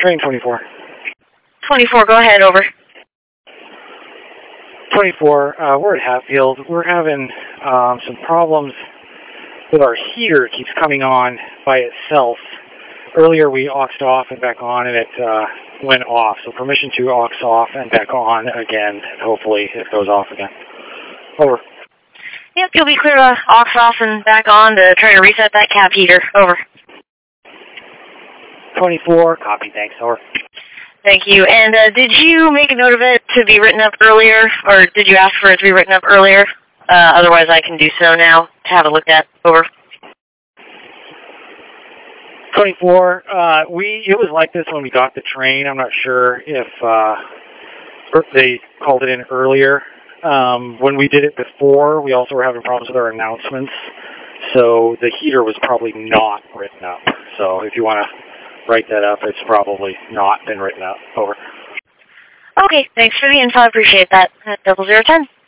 Train 24. 24, go ahead, over. 24, we're at Hatfield. We're having some problems with our heater. It keeps coming on by itself. Earlier we auxed off and back on, and it went off. So permission to aux off and back on again. Hopefully it goes off again. Over. Yep, you'll be clear to aux off and back on to try to reset that cab heater. Over. 24, copy, thanks, over. Thank you. And did you make a note of it to be written up earlier, or did you ask for it to be written up earlier? Otherwise, I can do so now to have a look at. Over. 24, it was like this when we got the train. I'm not sure if they called it in earlier. When we did it before, we also were having problems with our announcements. So the heater was probably not written up. So if you want to write that up, it's probably not been written up. Over. Okay, thanks for the info. I appreciate that. 0010.